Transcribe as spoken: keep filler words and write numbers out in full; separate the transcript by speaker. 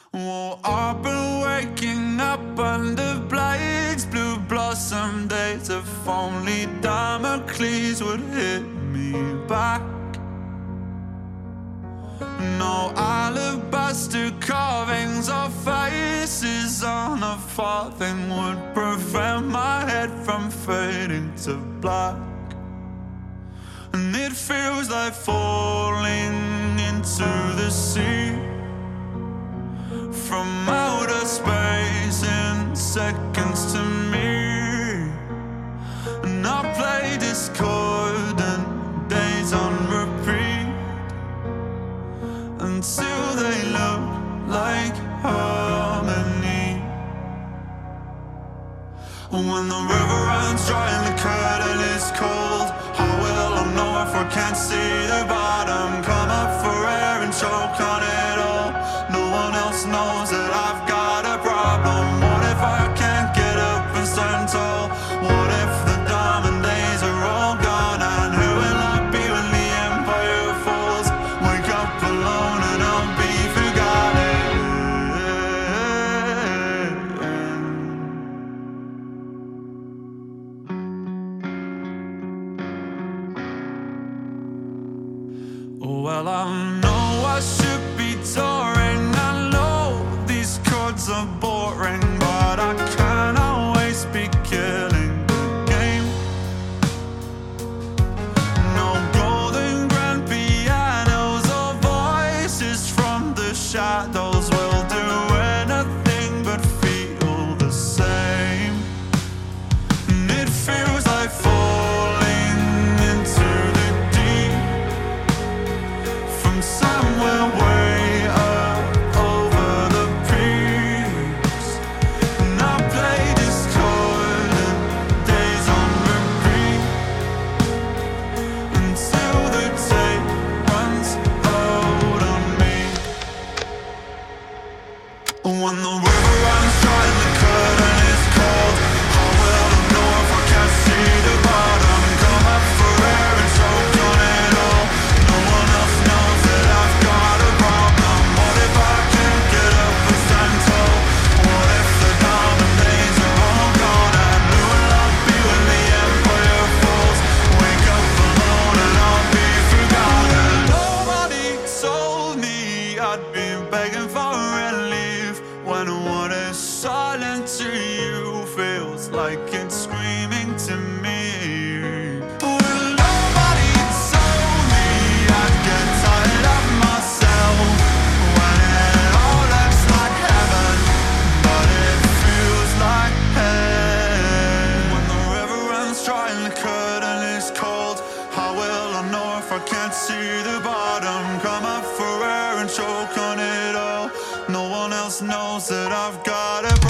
Speaker 1: Well, I've been waking up under blades, blue blossom days. If only Damocles would hit me back. No alabaster carvings or faces on a farthing would prevent my head from fading to black. And it feels like falling into the sea from outer space in seconds to me. And I play discordant days on repeat until they look like harmony. When the river runs dry and the curtain is cold, how will I know if I can't see the bottom? Come up for air and choke on it all. No one else knows that I've got a problem. What if I can't get up and stand tall? What if the diamond days are all gone? And who will I be when the empire falls? Wake up alone and I'll be forgotten. Well, I know I should be touring. I know these chords are boring, but I can't always be killing the game. No golden grand pianos or voices from the shadows will do anything but feel the same. And it feels like falling into the deep from somewhere way up over the peaks. And I play discordant days on repeat until the tape runs out on me. When the river runs dry and the curtain is cold, how will I know if I can't see the bottom? Come up for air and choke on it all. No one else knows that I've got a problem. What if I can't get up and stand tall? What if the diamond days are all gone? And who will I be when the empire falls? Wake up alone and I'll be forgotten. Nobody told me I'd be begging for relief when what is silent to you feels like it's screaming to me. Well, nobody told me I'd get tired of myself when it all looks like heaven, but it feels like hell. When the river runs dry and the curtain is cold, how will I know if I can't see the bottom? Come up for air and choke on it all. No one else knows that I've got a